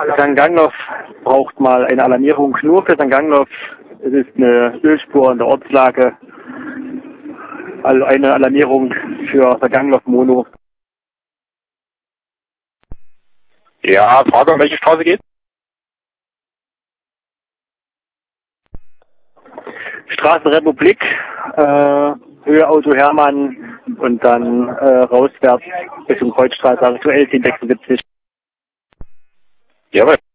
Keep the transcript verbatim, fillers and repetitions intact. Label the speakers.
Speaker 1: Sankt Gangloff braucht mal eine Alarmierung. Nur für Sankt Gangloff. Es ist eine Ölspur in der Ortslage. Also eine Alarmierung für Sankt Gangloff Mono.
Speaker 2: Ja, Frage, um welche Straße geht?
Speaker 1: Straßenrepublik, äh, Höhe Auto Hermann und dann äh, rauswärts Richtung Kreuzstraße, aktuell zehn sechsundsiebzig.
Speaker 2: Jawohl.